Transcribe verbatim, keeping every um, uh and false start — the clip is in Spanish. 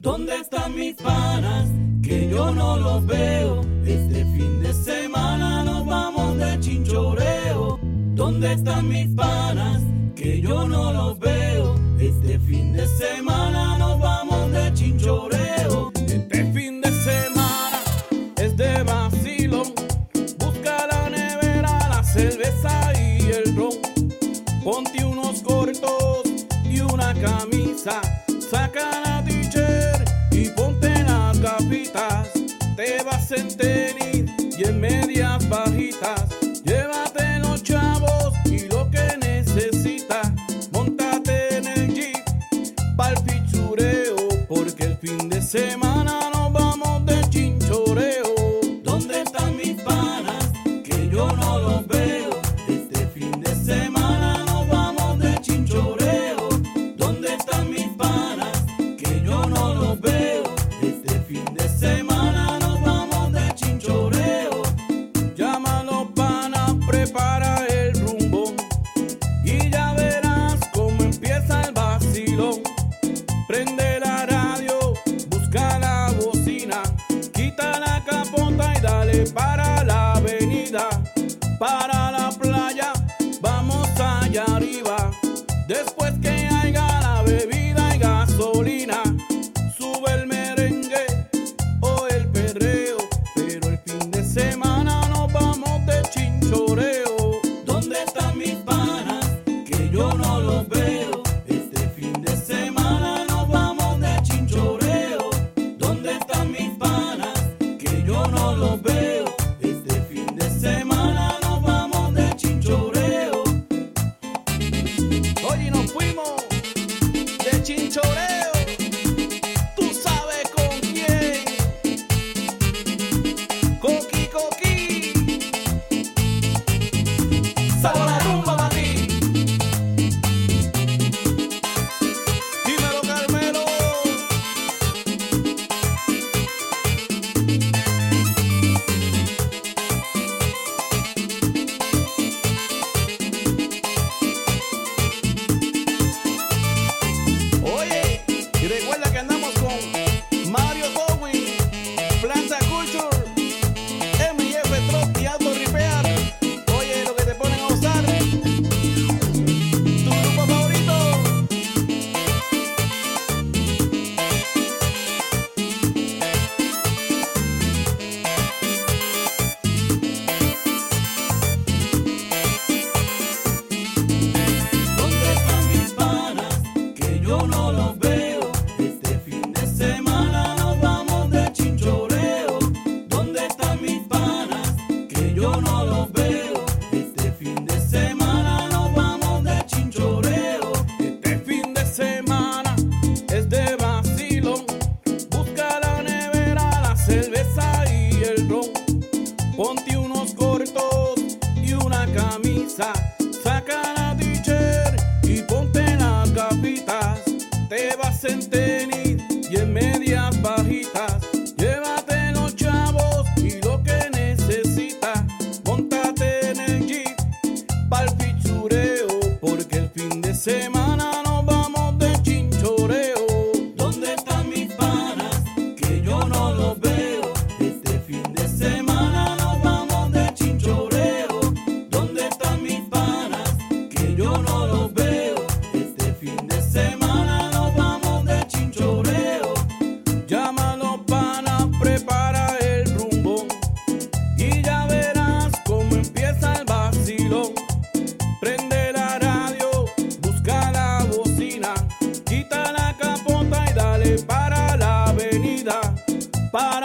¿Dónde están mis panas? Que yo no los veo. Este fin de semana nos vamos de chinchoreo. ¿Dónde están mis panas? Que yo no los veo. Este fin de semana nos vamos de chinchoreo. Este fin de semana es de vacilón. Busca la nevera, la cerveza y el ron. Ponte unos cortos y una camisa. Saca la t-shirt y ponte las gafitas. Te vas en tenis y en medias bajitas. Llévate los chavos y lo que necesitas. Móntate en el jeep pa'l pichureo, porque el fin de semana nos vamos de chinchoreo. ¿Dónde están mis panas? Que yo no los veo. Este fin de semana nos vamos de chinchoreo. ¿Dónde están mis panas? Que yo no los veo. Este fin de semana nos vamos de chinchoreo. Llama a los panas, prepara el rumbo y ya verás cómo empieza el vacilón. Prende la radio, busca la bocina, quita la capota y dale para la avenida. Para la playa, vamos allá arriba. Después que haya la bebida y gasolina, sube el merengue o el perreo. Pero el fin de semana nos vamos de chinchoreo. ¿Dónde están mis panas? Que yo no los veo. Este fin de semana nos vamos de chinchoreo. ¿Dónde están mis panas? Que yo no los veo. Este fin de semana nos vamos de chinchoreo. Oye, nos fuimos de chinchoreo. Tú sabes con quién. Coqui, coqui. Sabor a rumba para ti. Dímelo, Carmelo. Oye, y recuerda que andamos con Mario Towing, Plaza Culture, M y F Truck y Auto Repair. Oye, lo que te ponen a usar, tu grupo favorito. ¿Dónde están mis panas? Que yo no los veo. Este fin de semana nos vamos de chinchoreo. ¿Dónde están mis panas? Que yo no los veo. Este fin de semana nos vamos de chinchoreo. Este fin de semana es de vacilón. Busca la nevera, la cerveza y el ron. Ponte unos cortos y una camisa. Saca la t-shirt y ponte las gafitas. Te vas en tenis y en medias bajitas. Llévate los chavos y lo que necesitas. Móntate en el jeep pa'l pichureo, porque el fin de semana nos vamos de chinchoreo. ¿Dónde están mis panas? Que yo no los veo. Este fin de semana nos vamos de chinchoreo. ¿Dónde están mis panas? Que yo no los veo. Este fin de semana nos vamos de chinchoreo. Llama a los panas, prepara el rumbo y ya verás cómo empieza el vacilón. Prende la radio, busca la bocina, quita la capota y dale para la avenida. Para